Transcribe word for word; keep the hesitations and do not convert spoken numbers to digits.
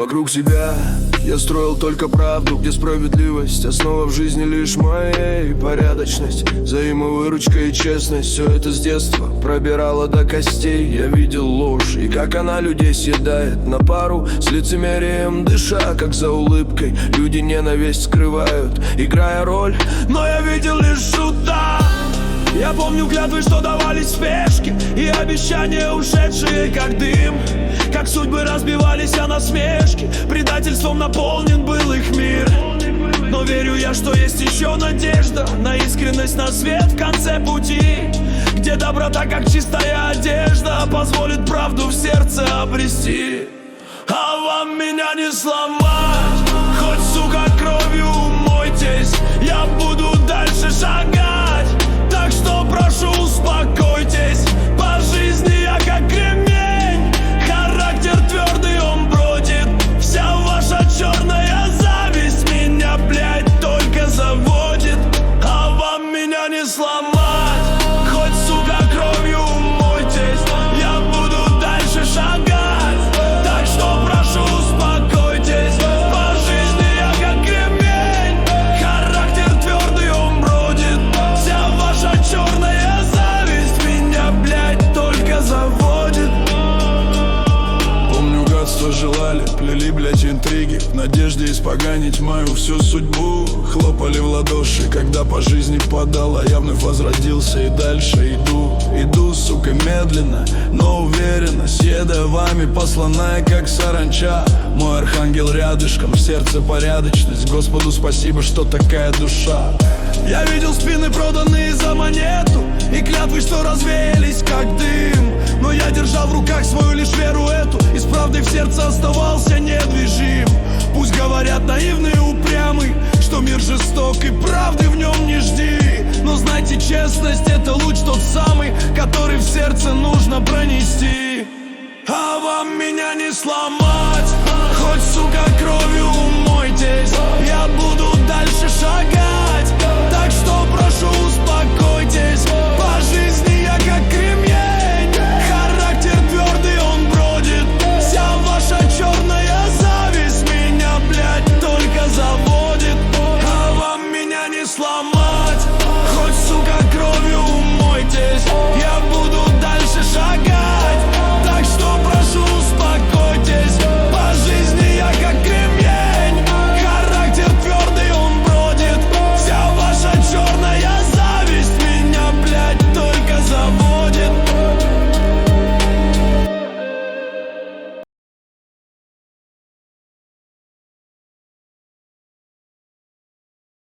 Вокруг себя я строил только правду, где справедливость основа в жизни лишь моей. Порядочность, взаимовыручка и честность, все это с детства пробирало до костей. Я видел ложь и как она людей съедает на пару с лицемерием, дыша как за улыбкой. Люди ненависть скрывают, играя роль, но я видел лишь шута. Я помню клятвы, что давались в спешке, и обещания, ушедшие как дым. Как судьбы разбивались о насмешки, предательством наполнен был их мир. Но верю я, что есть еще надежда на искренность, на свет в конце пути, где доброта, как чистая одежда, позволит правду в сердце обрести. А вам меня не сломать, хоть, сука, кровью умойтесь, я буду дальше шагать. Так что прошу, успокойтесь, по жизни я как кремень, характер твердый, он бродит. Вся ваша черная зависть меня, блядь, только заводит. А вам меня не сломать, хоть, сука, кровью умойтесь, я буду дальше шагать. Так что прошу, успокойтесь, по жизни я как кремень, характер твердый, он бродит. Вся ваша черная зависть меня, блядь, только заводит. Помню, гадство желали, плели, блядь, интриги в надежде испоганить мою всю судьбу. Хлопали в ладоши, когда по жизни подала, я вновь возродился и дальше иду. Иду, сука, медленно, но уверенно, съедая вами, посланная как саранча. Мой архангел рядышком, в сердце порядочность. Господу спасибо, что такая душа. Я видел спины, проданные за монету, и клятвы, что развеялись как дым. Но я держал в руках свою лишь веру эту, и с правдой в сердце оставался недвижим. Пусть говорят наивный и упрямый, что мир жесток и правды в нем не жди. Но знайте, честность — это луч тот самый, который в сердце нужно пронести. А вам меня не сломать, хоть, сука, кровью умойтесь, я буду